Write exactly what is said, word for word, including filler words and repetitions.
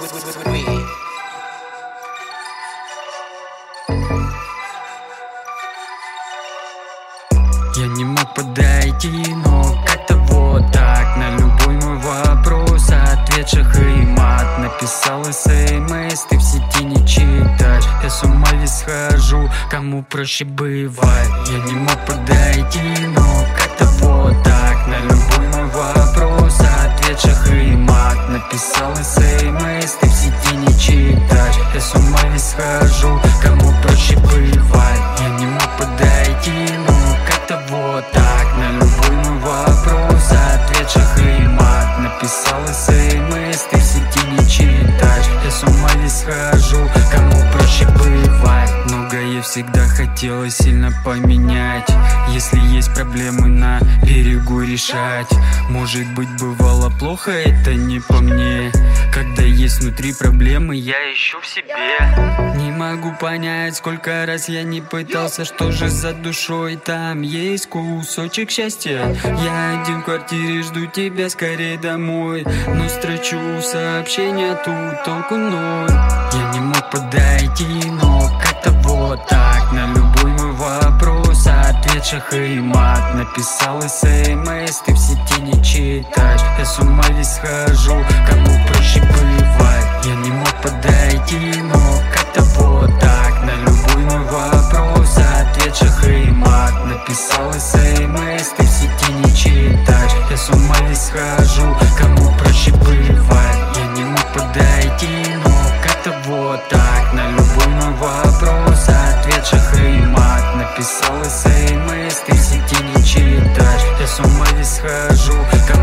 Я не мог подойти, но как-то вот так на любой мой вопрос ответ шах и мат. Написал смс, ты в сети не читаешь. Я с ума весь схожу, кому проще бывает. Я не мог подойти, но как-то вот так на любой мой вопрос ответ шах и мат. Написал смс, ты в сети не читаешь. Я с ума весь схожу, кому проще бывает. Я не мог подойти, но как-то вот так на любой мой вопрос ответ шах и мат. Написал смс, ты в сети не читаешь. Я с ума весь схожу, кому проще бывает. Многое всегда хотелось сильно поменять. Если есть проблемы на берегу решать. Может быть бывало плохо, это не по мне. Когда есть внутри проблемы, я ищу в себе. Не могу понять, сколько раз я не пытался. Что же за душой там есть кусочек счастья? Я один в квартире, жду тебя скорее домой. Но строчу сообщения, тут толку ноль. Я не мог подойти, но как-то вот так на любой мой вопрос ответ шах и мат. Написал смс, ты в сети не читаешь. Я с ума весь схожу, кому проще бывает. Я не мог подойти, но как-то вот так на любой мой вопрос ответ шах и мат. Написал смс, ты в сети не читаешь. Я с ума весь схожу, кому проще бывает. Я не мог подойти, но как-то вот так на любой мой вопрос ответ шах и мат. Написал смс, ты в сети не читаешь. Я с ума весь схожу, кому